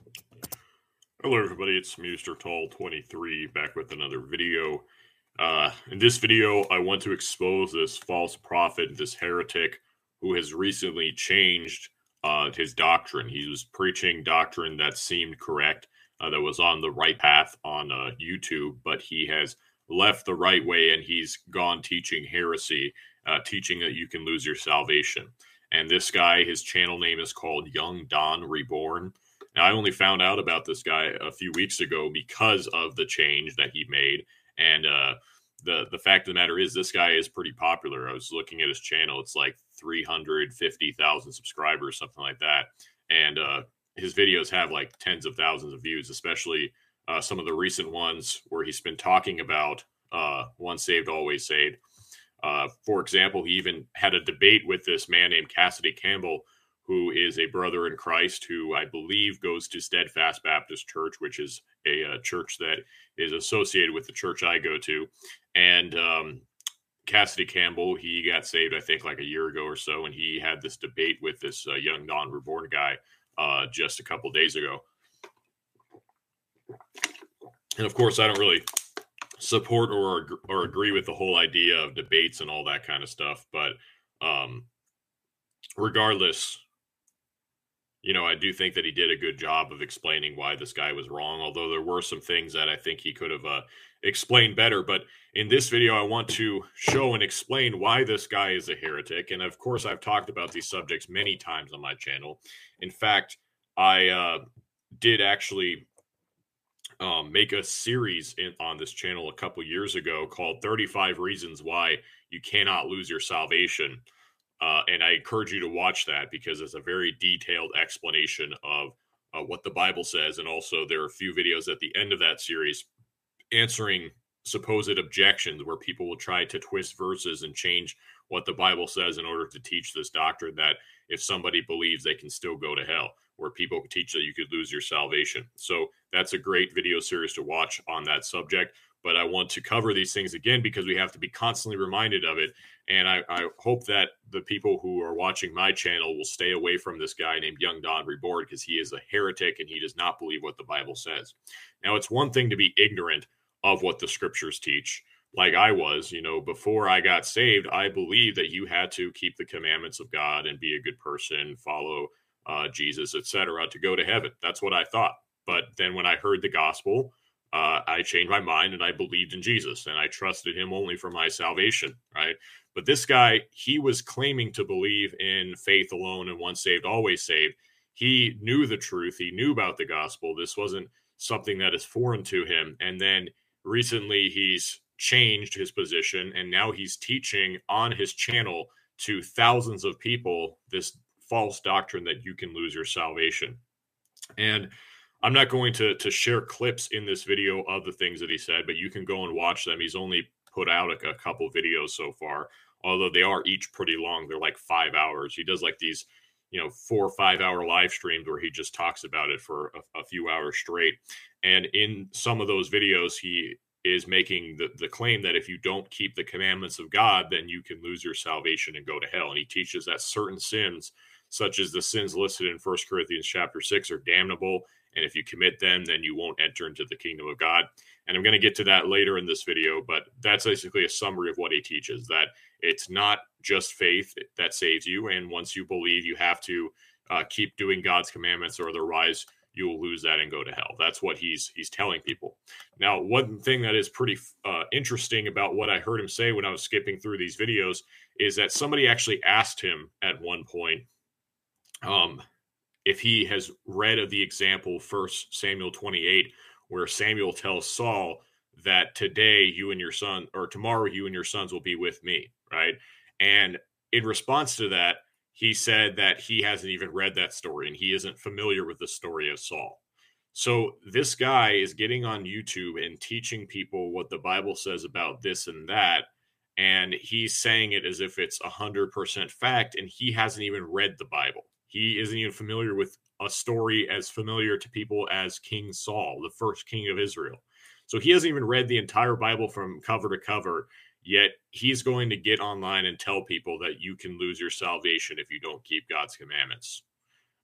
Hello everybody, it's Mr. Tall 23 back with another video. In this video, I want to expose this false prophet, this heretic, who has recently changed his doctrine. He was preaching doctrine that seemed correct, that was on the right path on YouTube, but he has left the right way and he's gone teaching heresy, teaching that you can lose your salvation. And this guy, his channel name is called Young Don Reborn. Now, I only found out about this guy a few weeks ago because of the change that he made, and the fact of the matter is, this guy is pretty popular. I was looking at his channel; it's like 350,000 subscribers, something like that, and his videos have like tens of thousands of views, especially some of the recent ones where he's been talking about once saved, always saved. For example, he even had a debate with this man named Cassidy Campbell, who is a brother in Christ, who I believe goes to Steadfast Baptist Church, which is a church that is associated with the church I go to. And Cassidy Campbell, he got saved, I think, like a year ago or so, and he had this debate with this Young Don Reborn guy just a couple days ago. And of course, I don't really support or agree with the whole idea of debates and all that kind of stuff, but regardless, I do think that he did a good job of explaining why this guy was wrong, although there were some things that I think he could have explained better. But in this video, I want to show and explain why this guy is a heretic. And of course, I've talked about these subjects many times on my channel. In fact, I did actually make a series on this channel a couple years ago called 35 Reasons Why You Cannot Lose Your Salvation. And I encourage you to watch that because it's a very detailed explanation of what the Bible says. And also there are a few videos at the end of that series answering supposed objections where people will try to twist verses and change what the Bible says in order to teach this doctrine that if somebody believes they can still go to hell, where people teach that you could lose your salvation. So that's a great video series to watch on that subject. But I want to cover these things again because we have to be constantly reminded of it. And I hope that the people who are watching my channel will stay away from this guy named Young Don Reborn because he is a heretic and he does not believe what the Bible says. Now, it's one thing to be ignorant of what the scriptures teach, like I was. Before I got saved, I believed that you had to keep the commandments of God and be a good person, follow Jesus, etc., to go to heaven. That's what I thought. But then when I heard the gospel, I changed my mind and I believed in Jesus and I trusted him only for my salvation, right? But this guy, he was claiming to believe in faith alone and once saved, always saved. He knew the truth. He knew about the gospel. This wasn't something that is foreign to him. And then recently he's changed his position and now he's teaching on his channel to thousands of people this false doctrine that you can lose your salvation. And I'm not going to share clips in this video of the things that he said, but you can go and watch them. He's only put out a couple videos so far, although they are each pretty long. They're like 5 hours. He does like these, 4 or 5 hour live streams where he just talks about it for a few hours straight. And in some of those videos, he is making the claim that if you don't keep the commandments of God, then you can lose your salvation and go to hell. And he teaches that certain sins, such as the sins listed in 1 Corinthians chapter 6, are damnable. And if you commit them, then you won't enter into the kingdom of God. And I'm going to get to that later in this video, but that's basically a summary of what he teaches, that it's not just faith that saves you. And once you believe, you have to keep doing God's commandments, or otherwise you will lose that and go to hell. That's what he's telling people. Now, one thing that is pretty interesting about what I heard him say when I was skipping through these videos is that somebody actually asked him at one point, if he has read of the example 1 Samuel 28, where Samuel tells Saul that today you and your son, or tomorrow you and your sons will be with me, right? And in response to that, he said that he hasn't even read that story and he isn't familiar with the story of Saul. So this guy is getting on YouTube and teaching people what the Bible says about this and that, and he's saying it as if it's 100% fact, and he hasn't even read the Bible. He isn't even familiar with a story as familiar to people as King Saul, the first king of Israel. So he hasn't even read the entire Bible from cover to cover, yet he's going to get online and tell people that you can lose your salvation if you don't keep God's commandments.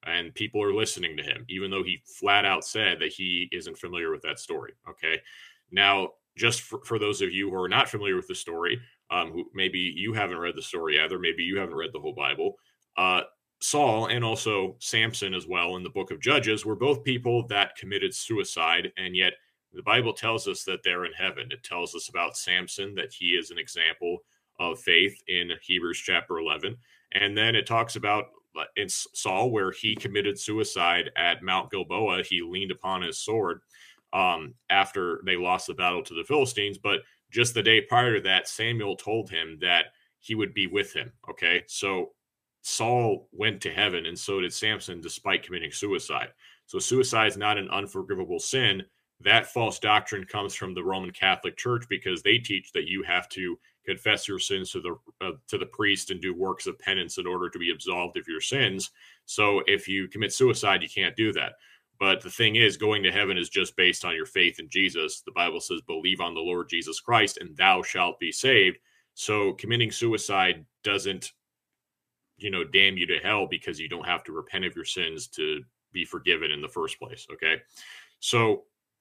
and people are listening to him, even though he flat out said that he isn't familiar with that story. Okay. Now, just for those of you who are not familiar with the story, who maybe you haven't read the story either, maybe you haven't read the whole Bible, Saul and also Samson as well in the book of Judges were both people that committed suicide, and yet the Bible tells us that they're in heaven. It tells us about Samson, that he is an example of faith in Hebrews chapter 11. And then it talks about in Saul, where he committed suicide at Mount Gilboa. He leaned upon his sword after they lost the battle to the Philistines. But just the day prior to that, Samuel told him that he would be with him. Okay. So Saul went to heaven, and so did Samson, despite committing suicide. So suicide is not an unforgivable sin. That false doctrine comes from the Roman Catholic Church, because they teach that you have to confess your sins to the priest and do works of penance in order to be absolved of your sins. So if you commit suicide, you can't do that. But the thing is, going to heaven is just based on your faith in Jesus. The Bible says, believe on the Lord Jesus Christ and thou shalt be saved. So committing suicide doesn't, damn you to hell, because you don't have to repent of your sins to be forgiven in the first place. Okay. So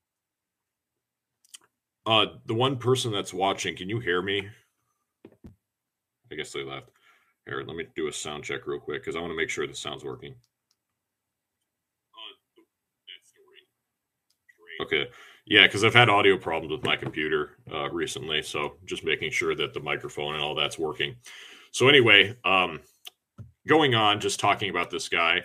the one person that's watching, can you hear me? I guess they left. Here, let me do a sound check real quick, because I want to make sure the sound's working. Okay. Yeah, because I've had audio problems with my computer recently, so just making sure that the microphone and all that's working. So anyway, going on, just talking about this guy,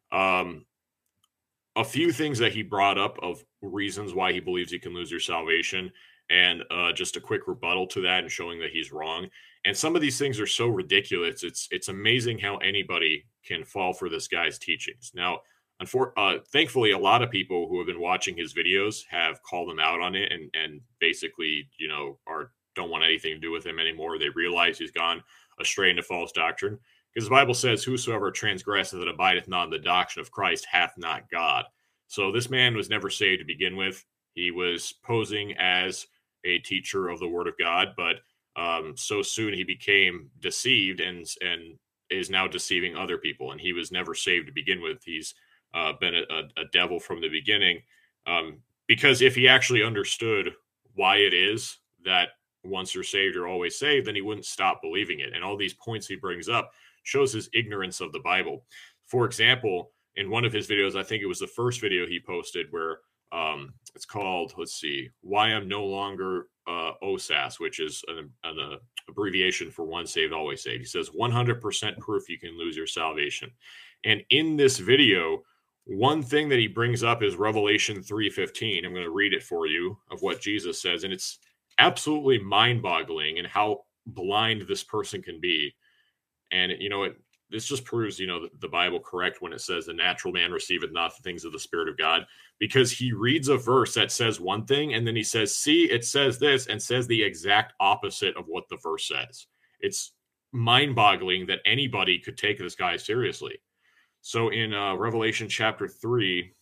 a few things that he brought up of reasons why he believes he can lose your salvation, and just a quick rebuttal to that and showing that he's wrong. And some of these things are so ridiculous. It's amazing how anybody can fall for this guy's teachings. Now, thankfully, a lot of people who have been watching his videos have called him out on it, and basically, don't want anything to do with him anymore. They realize he's gone astray into false doctrine, because the Bible says, whosoever transgresseth and abideth not in the doctrine of Christ hath not God. So this man was never saved to begin with. He was posing as a teacher of the Word of God, but so soon he became deceived and is now deceiving other people. And he was never saved to begin with. He's been a devil from the beginning, because if he actually understood why it is that once you're saved, you're always saved, then he wouldn't stop believing it. And all these points he brings up shows his ignorance of the Bible. For example, in one of his videos, I think it was the first video he posted, where it's called, Why I'm No Longer OSAS, which is an abbreviation for Once Saved, Always Saved. He says 100% proof you can lose your salvation. And in this video, one thing that he brings up is Revelation 3:15. I'm going to read it for you, of what Jesus says. And it's absolutely mind-boggling in how blind this person can be. And, this just proves, the Bible correct when it says the natural man receiveth not the things of the Spirit of God, because he reads a verse that says one thing, and then he says, see, it says this, and says the exact opposite of what the verse says. It's mind-boggling that anybody could take this guy seriously. So in Revelation chapter 3,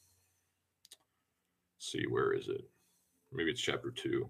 see, where is it? Maybe it's chapter 2.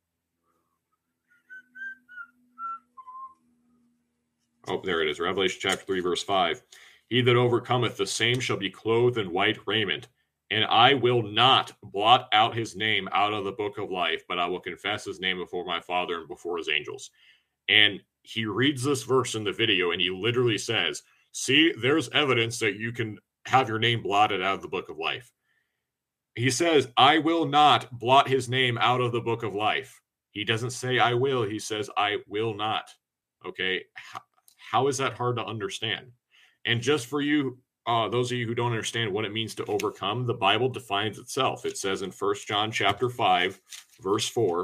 Oh, there it is. Revelation chapter 3, verse 5. He that overcometh, the same shall be clothed in white raiment, and I will not blot out his name out of the book of life, but I will confess his name before my Father and before his angels. And he reads this verse in the video, and he literally says, see, there's evidence that you can have your name blotted out of the book of life. He says, I will not blot his name out of the book of life. He doesn't say I will. He says, I will not. Okay. How is that hard to understand? And just for you, those of you who don't understand what it means to overcome, the Bible defines itself. It says in 1 John chapter 5, verse 4,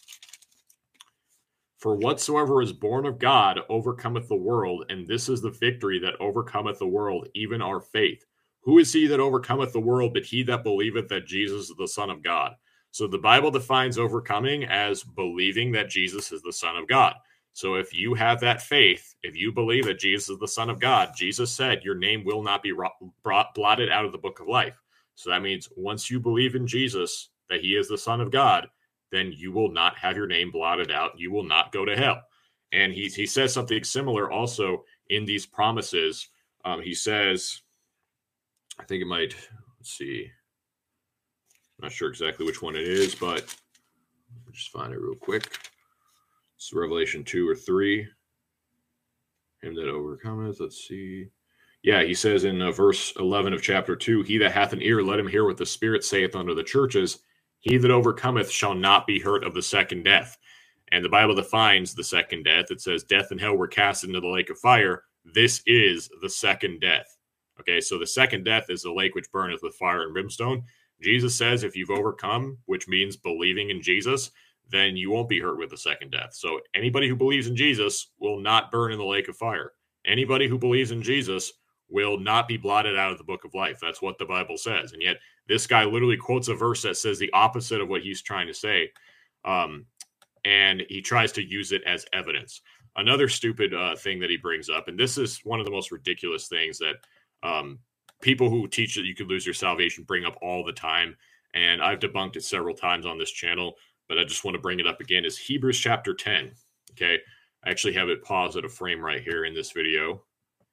for whatsoever is born of God overcometh the world, and this is the victory that overcometh the world, even our faith. Who is he that overcometh the world but he that believeth that Jesus is the Son of God? So the Bible defines overcoming as believing that Jesus is the Son of God. So if you have that faith, if you believe that Jesus is the Son of God, Jesus said your name will not be blotted out of the book of life. So that means once you believe in Jesus, that he is the Son of God, then you will not have your name blotted out. You will not go to hell. And he says something similar also in these promises. He says, I think it might, let's see. I'm not sure exactly which one it is, but I'll just find it real quick. It's Revelation 2 or 3. Him that overcometh, let's see. Yeah, he says in verse 11 of chapter 2, he that hath an ear, let him hear what the Spirit saith unto the churches. He that overcometh shall not be hurt of the second death. And the Bible defines the second death. It says, death and hell were cast into the lake of fire. This is the second death. Okay, so the second death is the lake which burneth with fire and brimstone. Jesus says if you've overcome, which means believing in Jesus, then you won't be hurt with the second death. So anybody who believes in Jesus will not burn in the lake of fire. Anybody who believes in Jesus will not be blotted out of the book of life. That's what the Bible says. And yet this guy literally quotes a verse that says the opposite of what he's trying to say. And he tries to use it as evidence. Another stupid thing that he brings up, and this is one of the most ridiculous things that people who teach that you could lose your salvation bring up all the time, and I've debunked it several times on this channel, but I just want to bring it up again, is Hebrews chapter 10. Okay, I actually have it paused at a frame right here in this video.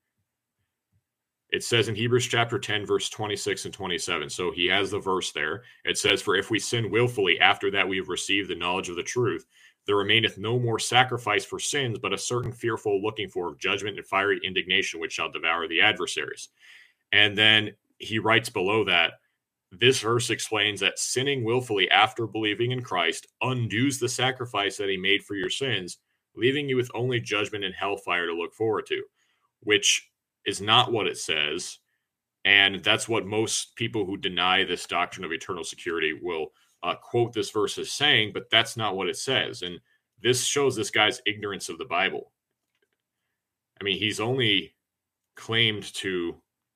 It says in Hebrews chapter 10, verse 26 and 27. So he has the verse there. It says, for if we sin willfully after that we have received the knowledge of the truth, there remaineth no more sacrifice for sins, but a certain fearful looking for of judgment and fiery indignation, which shall devour the adversaries. And then he writes below that, this verse explains that sinning willfully after believing in Christ undoes the sacrifice that he made for your sins, leaving you with only judgment and hellfire to look forward to, which is not what it says. And that's what most people who deny this doctrine of eternal security will quote this verse as saying, but that's not what it says. And this shows this guy's ignorance of the Bible. I mean, he's only claimed to,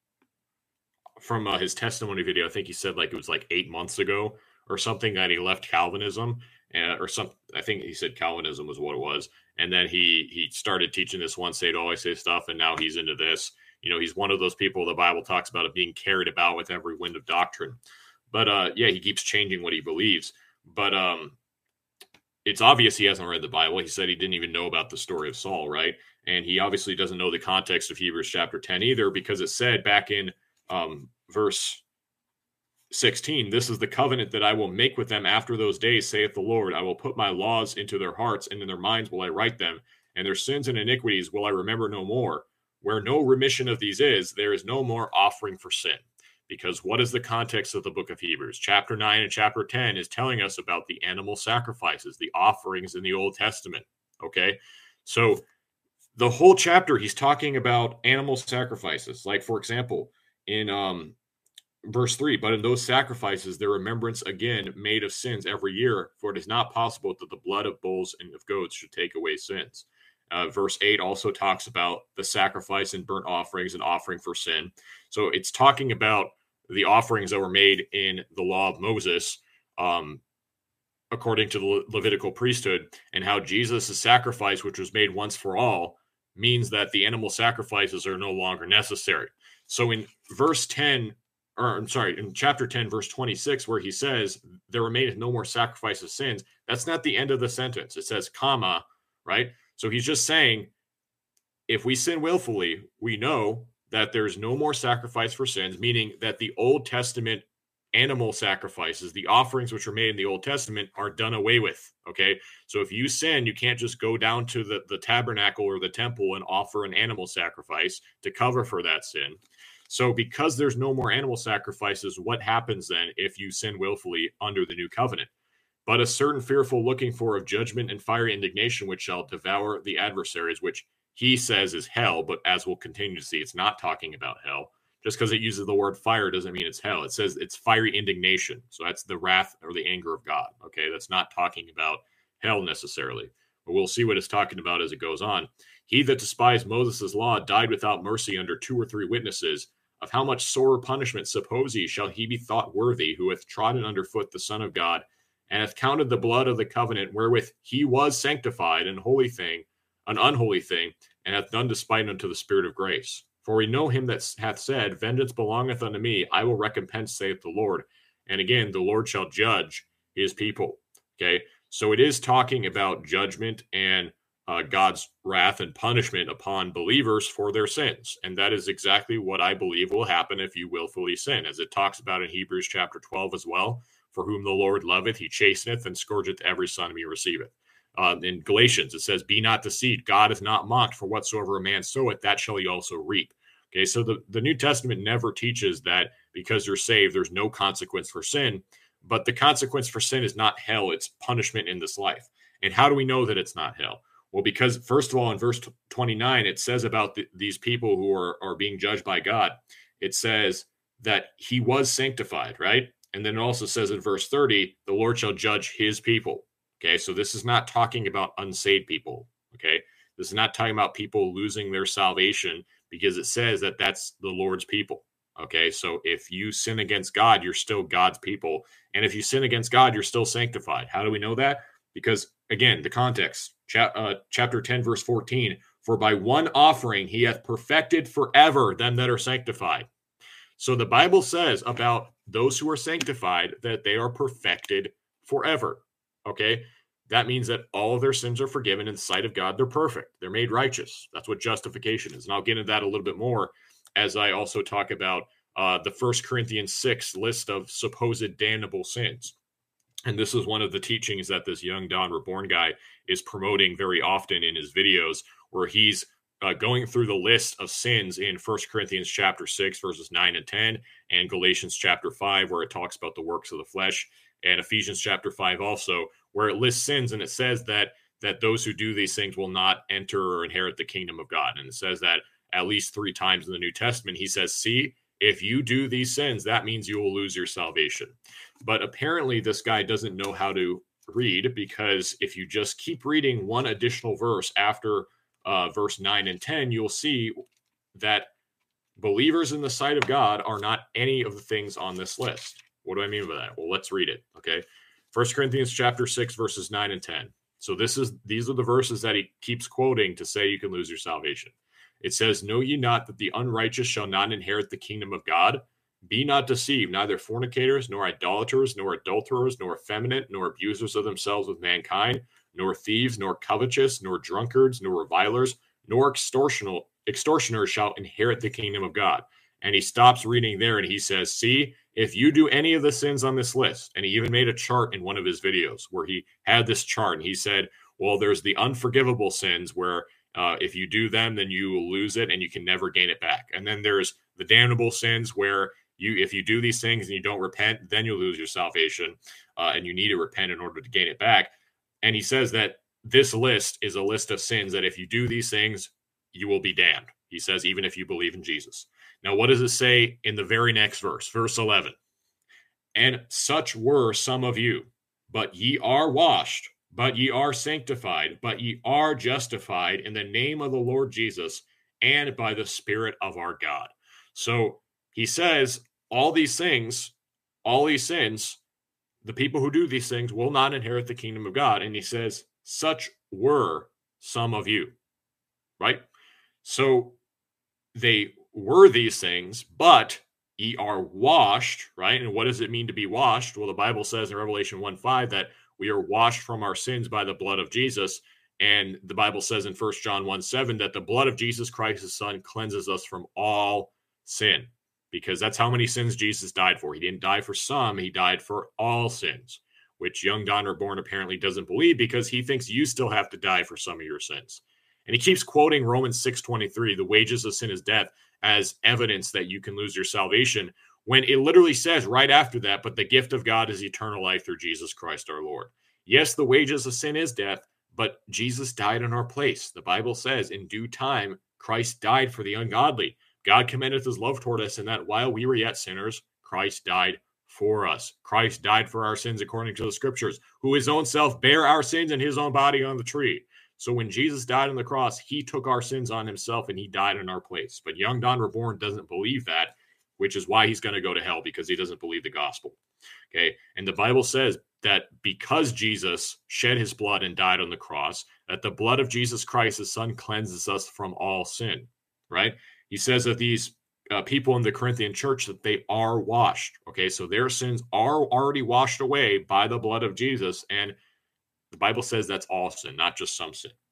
from his testimony video, I think he said like it was like 8 months ago or something that he left Calvinism, or something. I think he said Calvinism was what it was. And then he started teaching this once saved, always saved stuff, and now he's into this. You know, he's one of those people the Bible talks about of being carried about with every wind of doctrine. But yeah, he keeps changing what he believes. But it's obvious he hasn't read the Bible. He said he didn't even know about the story of Saul, right? And he obviously doesn't know the context of Hebrews chapter 10 either, because it said back in verse 16, this is the covenant that I will make with them after those days, saith the Lord. I will put my laws into their hearts, and in their minds will I write them, and their sins and iniquities will I remember no more. Where no remission of these is, there is no more offering for sin. Because what is the context of the book of Hebrews? Chapter 9 and chapter 10 is telling us about the animal sacrifices, the offerings in the Old Testament. Okay? So the whole chapter, he's talking about animal sacrifices. Like, for example, in verse 3, but in those sacrifices, their remembrance again made of sins every year, for it is not possible that the blood of bulls and of goats should take away sins. Verse 8 also talks about the sacrifice and burnt offerings and offering for sin. So it's talking about the offerings that were made in the law of Moses, according to the Levitical priesthood, and how Jesus' sacrifice, which was made once for all, means that the animal sacrifices are no longer necessary. So in verse 10, or I'm sorry, in chapter 10, verse 26, where he says, there remaineth no more sacrifice of sins, that's not the end of the sentence. It says, comma, right? So he's just saying, if we sin willfully, we know that there's no more sacrifice for sins, meaning that the Old Testament animal sacrifices, the offerings which are made in the Old Testament, are done away with, okay? So if you sin, you can't just go down to the tabernacle or the temple and offer an animal sacrifice to cover for that sin. So because there's no more animal sacrifices, what happens then if you sin willfully under the new covenant? But a certain fearful looking for of judgment and fiery indignation, which shall devour the adversaries, which he says is hell, but as we'll continue to see, it's not talking about hell. Just because it uses the word fire doesn't mean it's hell. It says it's fiery indignation. So that's the wrath or the anger of God. Okay, that's not talking about hell necessarily. But we'll see what it's talking about as it goes on. He that despised Moses' law died without mercy under 2 or 3 witnesses. Of how much sorer punishment, suppose ye, shall he be thought worthy, who hath trodden under foot the Son of God, and hath counted the blood of the covenant wherewith he was sanctified an unholy thing, and hath done despite unto the Spirit of grace. For we know him that hath said, vengeance belongeth unto me, I will recompense, saith the Lord. And again, the Lord shall judge his people. Okay, so it is talking about judgment and God's wrath and punishment upon believers for their sins. And that is exactly what I believe will happen if you willfully sin, as it talks about in Hebrews chapter 12 as well. For whom the Lord loveth, he chasteneth and scourgeth every son he receiveth. In Galatians, it says, be not deceived. God is not mocked, for whatsoever a man soweth, that shall he also reap. Okay, so the New Testament never teaches that because you're saved, there's no consequence for sin. But the consequence for sin is not hell, it's punishment in this life. And how do we know that it's not hell? Well, because first of all, in verse 29, it says about these people who are being judged by God, it says that he was sanctified, right? And then it also says in verse 30, the Lord shall judge his people. Okay, so this is not talking about unsaved people. Okay, this is not talking about people losing their salvation, because it says that that's the Lord's people. Okay, so if you sin against God, you're still God's people. And if you sin against God, you're still sanctified. How do we know that? Because, again, the context, chapter 10, verse 14, for by one offering he hath perfected forever them that are sanctified. So the Bible says about those who are sanctified that they are perfected forever. Okay, that means that all of their sins are forgiven in the sight of God. They're perfect. They're made righteous. That's what justification is. And I'll get into that a little bit more as I also talk about the 1 Corinthians 6 list of supposed damnable sins. And this is one of the teachings that this young Don Reborn guy is promoting very often in his videos, where he's going through the list of sins in 1 Corinthians chapter 6, verses 9 and 10, and Galatians chapter 5, where it talks about the works of the flesh, and Ephesians chapter 5 also, where it lists sins, and it says that those who do these things will not enter or inherit the kingdom of God. And it says that at least 3 times in the New Testament. He says, see, if you do these sins, that means you will lose your salvation. But apparently this guy doesn't know how to read, because if you just keep reading one additional verse after verse 9 and 10, you'll see that believers in the sight of God are not any of the things on this list. What do I mean by that? Well, let's read it. Okay. 1 Corinthians chapter 6, verses 9 and 10. So these are the verses that he keeps quoting to say you can lose your salvation. It says, know ye not that the unrighteous shall not inherit the kingdom of God? Be not deceived, neither fornicators, nor idolaters, nor adulterers, nor effeminate, nor abusers of themselves with mankind, nor thieves, nor covetous, nor drunkards, nor revilers, nor extortioners shall inherit the kingdom of God. And he stops reading there and he says, see, if you do any of the sins on this list, and he even made a chart in one of his videos where he had this chart, and he said, well, there's the unforgivable sins where if you do them, then you will lose it and you can never gain it back. And then there's the damnable sins where if you do these things and you don't repent, then you'll lose your salvation, and you need to repent in order to gain it back. And he says that this list is a list of sins that if you do these things, you will be damned. He says, even if you believe in Jesus. Now, what does it say in the very next verse? Verse 11. And such were some of you, but ye are washed, but ye are sanctified, but ye are justified in the name of the Lord Jesus and by the Spirit of our God. So he says all these things, all these sins, the people who do these things will not inherit the kingdom of God. And he says, such were some of you, right? So they were these things, but ye are washed, right? And what does it mean to be washed? Well, the Bible says in Revelation 1:5 that we are washed from our sins by the blood of Jesus. And the Bible says in 1 John 1:7 that the blood of Jesus Christ, his son, cleanses us from all sin, because that's how many sins Jesus died for. He didn't die for some, he died for all sins, which young Don Reborn apparently doesn't believe, because he thinks you still have to die for some of your sins. And he keeps quoting Romans 6:23, the wages of sin is death, as evidence that you can lose your salvation, when it literally says right after that, but the gift of God is eternal life through Jesus Christ our Lord. Yes, the wages of sin is death, but Jesus died in our place. The Bible says in due time, Christ died for the ungodly. God commendeth his love toward us in that while we were yet sinners, Christ died for us. Christ died for our sins according to the scriptures, who his own self bare our sins in his own body on the tree. So when Jesus died on the cross, he took our sins on himself and he died in our place. But young Don Reborn doesn't believe that, which is why he's going to go to hell, because he doesn't believe the gospel. Okay. And the Bible says that because Jesus shed his blood and died on the cross, that the blood of Jesus Christ, his son, cleanses us from all sin, right? He says that these people in the Corinthian church, that they are washed. Okay. So their sins are already washed away by the blood of Jesus. And the Bible says that's all sin, not just some sin.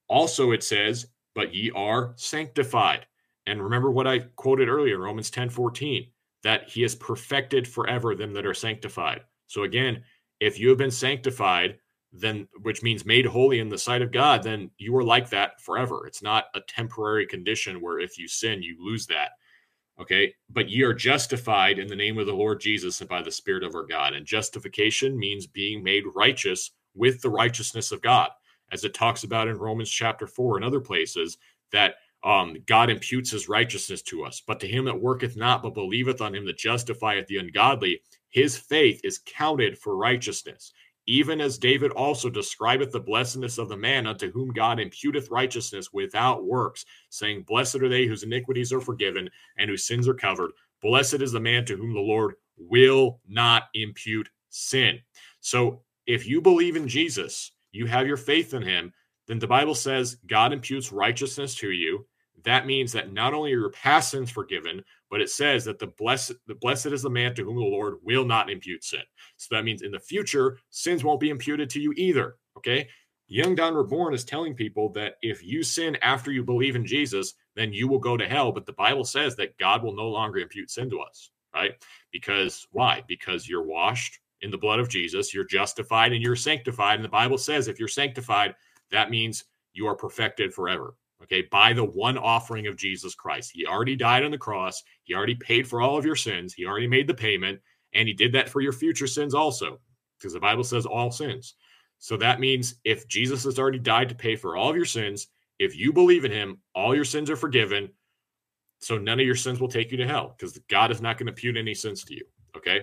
Also, it says, but ye are sanctified. And remember what I quoted earlier, Romans 10:14, that he has perfected forever them that are sanctified. So again, if you have been sanctified, then which means made holy in the sight of God, then you are like that forever. It's not a temporary condition where if you sin, you lose that. Okay. But ye are justified in the name of the Lord Jesus and by the Spirit of our God. And justification means being made righteous with the righteousness of God, as it talks about in Romans chapter 4 and other places, that God imputes his righteousness to us. But to him that worketh not, but believeth on him that justifieth the ungodly, his faith is counted for righteousness. Even as David also describeth the blessedness of the man unto whom God imputeth righteousness without works, saying, Blessed are they whose iniquities are forgiven and whose sins are covered. Blessed is the man to whom the Lord will not impute sin. So if you believe in Jesus, you have your faith in him, then the Bible says God imputes righteousness to you. That means that not only are your past sins forgiven, but it says that the blessed is the man to whom the Lord will not impute sin. So that means in the future, sins won't be imputed to you either. Okay. Young Don Reborn is telling people that if you sin after you believe in Jesus, then you will go to hell. But the Bible says that God will no longer impute sin to us, right? Because why? Because you're washed in the blood of Jesus, you're justified and you're sanctified. And the Bible says if you're sanctified, that means you are perfected forever. Okay, by the one offering of Jesus Christ. He already died on the cross. He already paid for all of your sins. He already made the payment, and he did that for your future sins also, because the Bible says all sins. So that means if Jesus has already died to pay for all of your sins, if you believe in him, all your sins are forgiven. So none of your sins will take you to hell, because God is not going to impute any sins to you. Okay,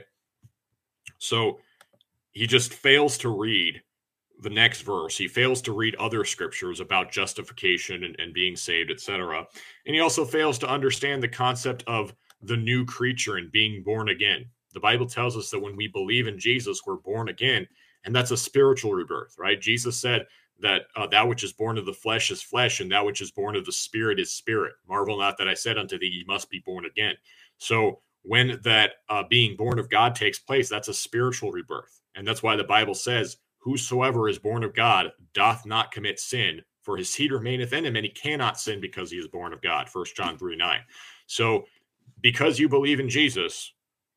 so he just fails to read the next verse. He fails to read other scriptures about justification and being saved, etc. And he also fails to understand the concept of the new creature and being born again. The Bible tells us that when we believe in Jesus, we're born again, and that's a spiritual rebirth, right? Jesus said that that which is born of the flesh is flesh, and that which is born of the spirit is spirit. Marvel not that I said unto thee, ye must be born again. So when that being born of God takes place, that's a spiritual rebirth. And that's why the Bible says, whosoever is born of God doth not commit sin, for his seed remaineth in him, and he cannot sin because he is born of God. 1 John 3:9. So because you believe in Jesus,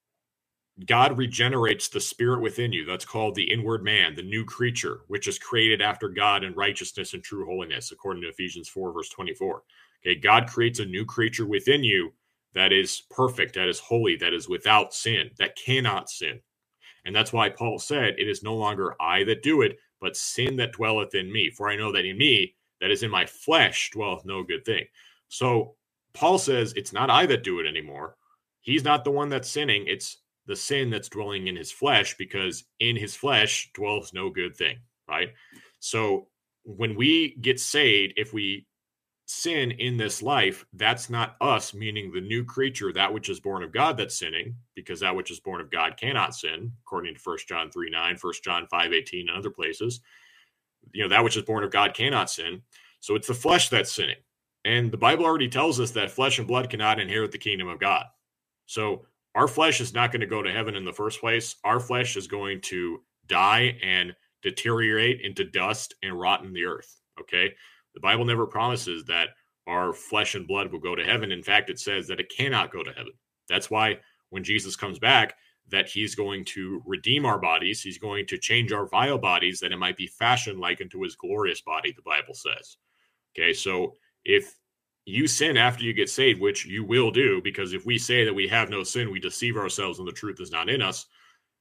God regenerates the spirit within you. That's called the inward man, the new creature, which is created after God in righteousness and true holiness, according to Ephesians 4, verse 24. Okay, God creates a new creature within you that is perfect, that is holy, that is without sin, that cannot sin. And that's why Paul said, it is no longer I that do it, but sin that dwelleth in me. For I know that in me, that is in my flesh, dwelleth no good thing. So Paul says, it's not I that do it anymore. He's not the one that's sinning. It's the sin that's dwelling in his flesh, because in his flesh dwells no good thing, right? So when we get saved, if we sin in this life, that's not us, meaning the new creature, that which is born of God, that's sinning, because that which is born of God cannot sin, according to 1 John 3:9, 1 John 5:18, and other places. That which is born of God cannot sin. So it's the flesh that's sinning. And the Bible already tells us that flesh and blood cannot inherit the kingdom of God. So our flesh is not going to go to heaven in the first place. Our flesh is going to die and deteriorate into dust and rot in the earth. Okay. The Bible never promises that our flesh and blood will go to heaven. In fact, it says that it cannot go to heaven. That's why when Jesus comes back, that he's going to redeem our bodies. He's going to change our vile bodies that it might be fashioned like unto his glorious body, the Bible says. Okay, so if you sin after you get saved, which you will do, because if we say that we have no sin, we deceive ourselves and the truth is not in us,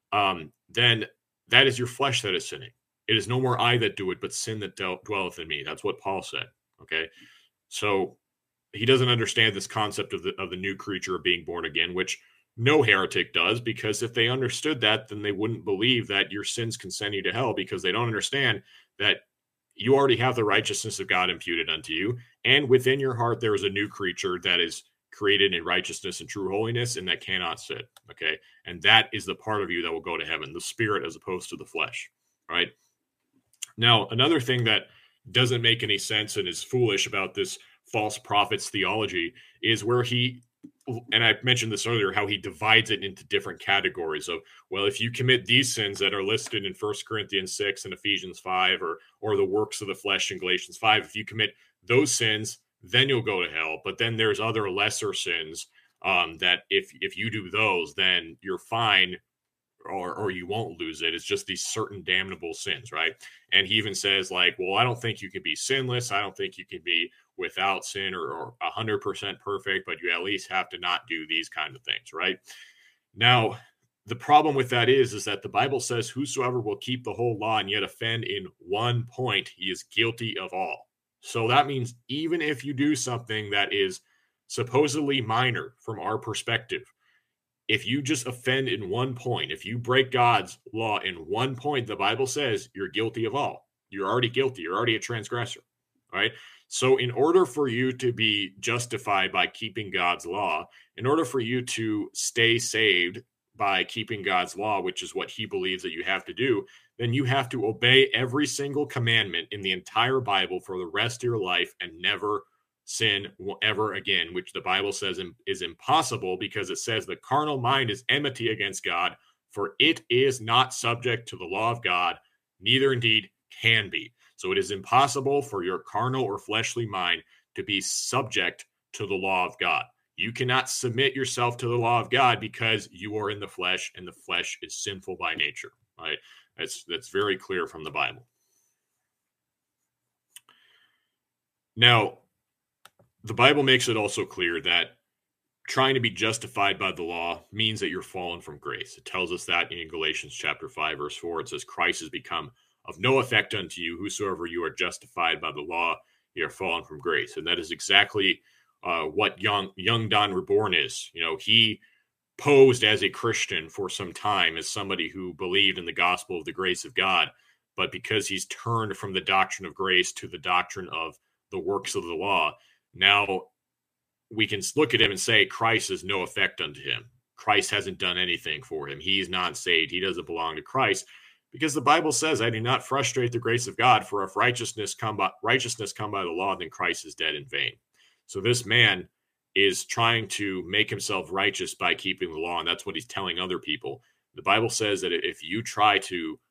then that is your flesh that is sinning. It is no more I that do it, but sin that dwelleth in me. That's what Paul said. Okay, so he doesn't understand this concept of the new creature of being born again, which no heretic does, because if they understood that, then they wouldn't believe that your sins can send you to hell, because they don't understand that you already have the righteousness of God imputed unto you, and within your heart there is a new creature that is created in righteousness and true holiness, and that cannot sin. Okay, and that is the part of you that will go to heaven, the spirit as opposed to the flesh. Right. Now, another thing that doesn't make any sense and is foolish about this false prophet's theology is where he and I mentioned this earlier, how he divides it into different categories of, well, if you commit these sins that are listed in 1 Corinthians 6 and Ephesians 5, or the works of the flesh in Galatians 5, if you commit those sins, then you'll go to hell. But then there's other lesser sins that if you do those, then you're fine, or you won't lose it. It's just these certain damnable sins, right? And he even says, like, well, I don't think you can be sinless. I don't think you can be without sin or 100% perfect, but you at least have to not do these kind of things, right? Now, the problem with that is that the Bible says, whosoever will keep the whole law and yet offend in one point, he is guilty of all. So that means even if you do something that is supposedly minor from our perspective, if you just offend in one point, if you break God's law in one point, the Bible says you're guilty of all. You're already guilty. You're already a transgressor, right? So in order for you to be justified by keeping God's law, in order for you to stay saved by keeping God's law, which is what he believes that you have to do, then you have to obey every single commandment in the entire Bible for the rest of your life and never sin ever again, which the Bible says is impossible, because it says the carnal mind is enmity against God, for it is not subject to the law of God, neither indeed can be. So it is impossible for your carnal or fleshly mind to be subject to the law of God. You cannot submit yourself to the law of God because you are in the flesh, and the flesh is sinful by nature, right? That's very clear from the Bible. Now, the Bible makes it also clear that trying to be justified by the law means that you're fallen from grace. It tells us that in Galatians chapter 5, verse 4. It says, Christ has become of no effect unto you. Whosoever you are justified by the law, you are fallen from grace. And that is exactly what young Don Reborn is. You know, he posed as a Christian for some time, as somebody who believed in the gospel of the grace of God. But because he's turned from the doctrine of grace to the doctrine of the works of the law, now we can look at him and say Christ is no effect unto him. Christ hasn't done anything for him. He's not saved. He doesn't belong to Christ, because the Bible says, I do not frustrate the grace of God, for if righteousness come by the law, then Christ is dead in vain. So this man is trying to make himself righteous by keeping the law, and that's what he's telling other people. The Bible says that if you try to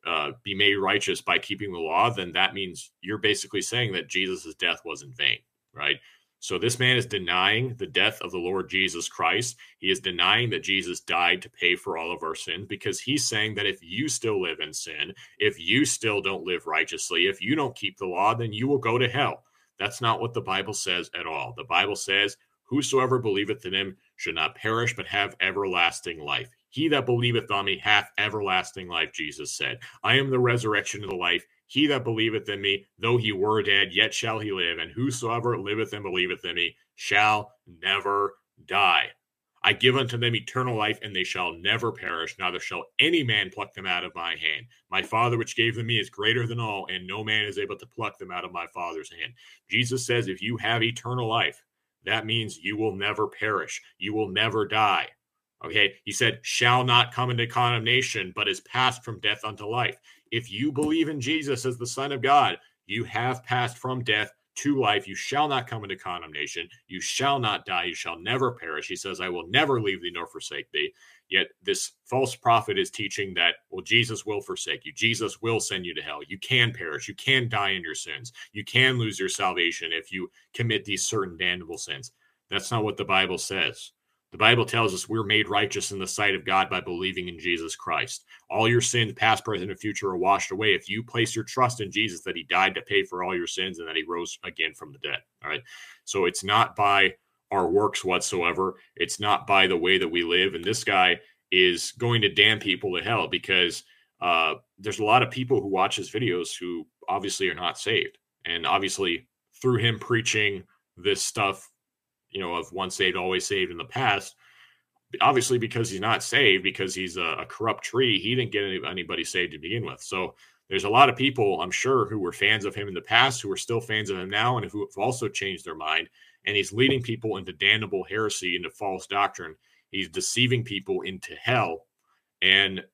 be made righteous by keeping the law, then that means you're basically saying that Jesus' death was in vain, right? So this man is denying the death of the Lord Jesus Christ. He is denying that Jesus died to pay for all of our sins, because he's saying that if you still live in sin, if you still don't live righteously, if you don't keep the law, then you will go to hell. That's not what the Bible says at all. The Bible says, whosoever believeth in him should not perish, but have everlasting life. He that believeth on me hath everlasting life, Jesus said. I am the resurrection and the life. He that believeth in me, though he were dead, yet shall he live. And whosoever liveth and believeth in me shall never die. I give unto them eternal life, and they shall never perish, neither shall any man pluck them out of my hand. My Father which gave them me is greater than all, and no man is able to pluck them out of my Father's hand. Jesus says, if you have eternal life, that means you will never perish. You will never die. Okay, he said, shall not come into condemnation, but is passed from death unto life. If you believe in Jesus as the Son of God, you have passed from death to life. You shall not come into condemnation. You shall not die. You shall never perish. He says, I will never leave thee nor forsake thee. Yet this false prophet is teaching that, well, Jesus will forsake you. Jesus will send you to hell. You can perish. You can die in your sins. You can lose your salvation if you commit these certain damnable sins. That's not what the Bible says. The Bible tells us we're made righteous in the sight of God by believing in Jesus Christ. All your sins, past, present, and future, are washed away if you place your trust in Jesus, that he died to pay for all your sins and that he rose again from the dead. All right. So it's not by our works whatsoever. It's not by the way that we live. And this guy is going to damn people to hell, because there's a lot of people who watch his videos who obviously are not saved. And obviously through him preaching this stuff, you know, of once saved, always saved in the past, obviously because he's not saved, because he's a corrupt tree, he didn't get anybody saved to begin with. So there's a lot of people, I'm sure, who were fans of him in the past, who are still fans of him now, and who have also changed their mind. And he's leading people into damnable heresy, into false doctrine. He's deceiving people into hell. And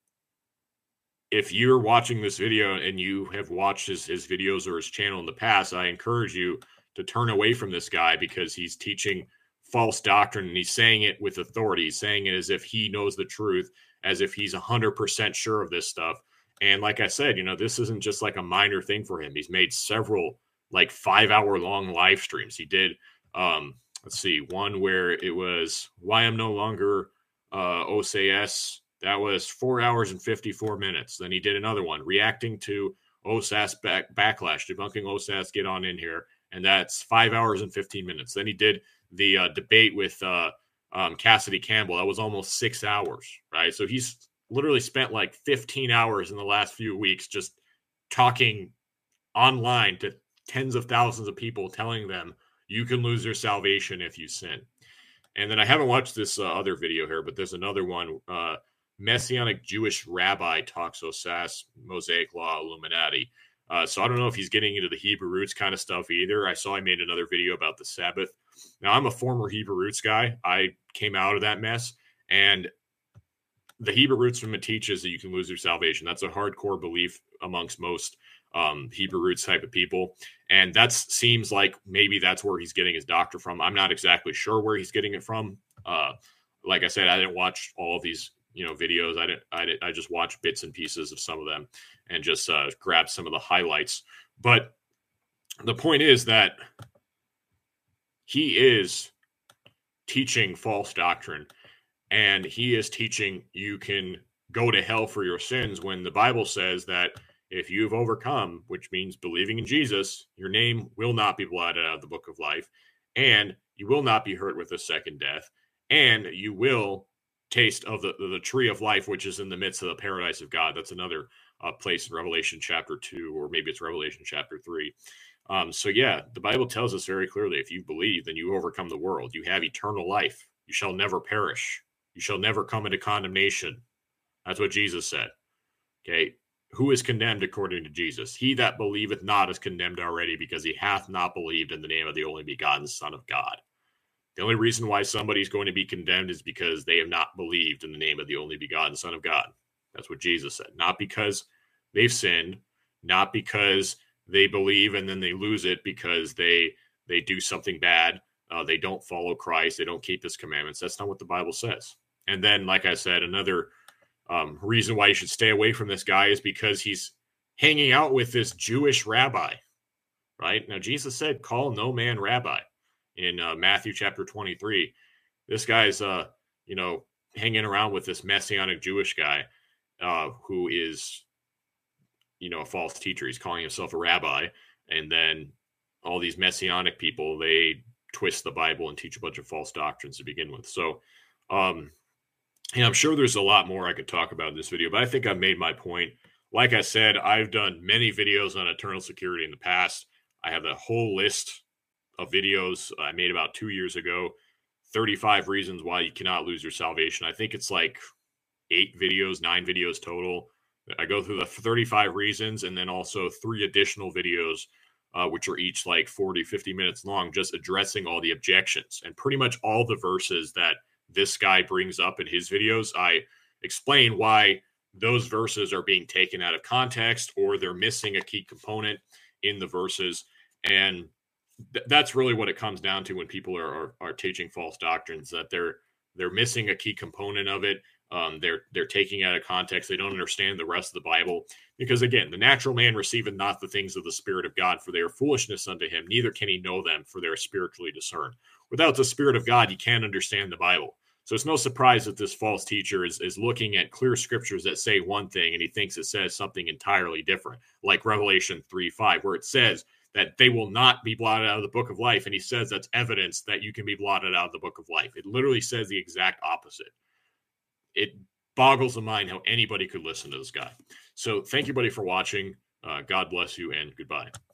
if you're watching this video and you have watched his videos or his channel in the past, I encourage you to turn away from this guy, because he's teaching false doctrine, and he's saying it with authority. He's saying it as if he knows the truth, as if he's 100% sure of this stuff. And like I said, this isn't just like a minor thing for him. He's made several like 5-hour long live streams. He did, let's see, one where it was why I'm no longer OSAS. That was 4 hours and 54 minutes. Then he did another one reacting to OSAS backlash, debunking OSAS, get on in here. And that's 5 hours and 15 minutes. Then he did the debate with Cassidy Campbell. That was almost 6 hours, right? So he's literally spent like 15 hours in the last few weeks just talking online to tens of thousands of people, telling them you can lose your salvation if you sin. And then I haven't watched this other video here, but there's another one. Messianic Jewish rabbi talks OSAS, Mosaic Law, Illuminati. So I don't know if he's getting into the Hebrew roots kind of stuff either. I saw he made another video about the Sabbath. Now, I'm a former Hebrew roots guy. I came out of that mess. And the Hebrew roots movement teaches that you can lose your salvation. That's a hardcore belief amongst most Hebrew roots type of people. And that seems like maybe that's where he's getting his doctrine from. I'm not exactly sure where he's getting it from. Like I said, I didn't watch all of these videos. I just watched bits and pieces of some of them and just grabbed some of the highlights. But the point is that he is teaching false doctrine, and he is teaching you can go to hell for your sins when the Bible says that if you've overcome, which means believing in Jesus, your name will not be blotted out of the book of life, and you will not be hurt with a second death, and you will taste of the tree of life, which is in the midst of the paradise of God. That's another place in Revelation chapter 2, or maybe it's Revelation chapter 3. So yeah, the Bible tells us very clearly, if you believe, then you overcome the world. You have eternal life. You shall never perish. You shall never come into condemnation. That's what Jesus said. Okay. Who is condemned according to Jesus? He that believeth not is condemned already, because he hath not believed in the name of the only begotten Son of God. The only reason why somebody's going to be condemned is because they have not believed in the name of the only begotten Son of God. That's what Jesus said. Not because they've sinned, not because they believe and then they lose it because they do something bad. They don't follow Christ. They don't keep his commandments. That's not what the Bible says. And then, like I said, another reason why you should stay away from this guy is because he's hanging out with this Jewish rabbi, right? Now, Jesus said, call no man rabbi in Matthew chapter 23. This guy's, hanging around with this Messianic Jewish guy who is, a false teacher. He's calling himself a rabbi. And then all these Messianic people, they twist the Bible and teach a bunch of false doctrines to begin with. So, I'm sure there's a lot more I could talk about in this video, but I think I've made my point. Like I said, I've done many videos on eternal security in the past. I have a whole list of videos I made about 2 years ago, 35 reasons why you cannot lose your salvation. I think it's like 9 videos total. I go through the 35 reasons and then also 3 additional videos, which are each like 40, 50 minutes long, just addressing all the objections and pretty much all the verses that this guy brings up in his videos. I explain why those verses are being taken out of context or they're missing a key component in the verses. And that's really what it comes down to when people are teaching false doctrines, that they're missing a key component of it. They're taking out of context. They don't understand the rest of the Bible, because again, the natural man receiveth not the things of the Spirit of God, for they are foolishness unto him. Neither can he know them, for they are spiritually discerned. Without the Spirit of God, you can't understand the Bible. So it's no surprise that this false teacher is looking at clear scriptures that say one thing and he thinks it says something entirely different, like Revelation 3:5, where it says that they will not be blotted out of the book of life. And he says that's evidence that you can be blotted out of the book of life. It literally says the exact opposite. It boggles the mind how anybody could listen to this guy. So thank you, buddy, for watching. God bless you, and goodbye.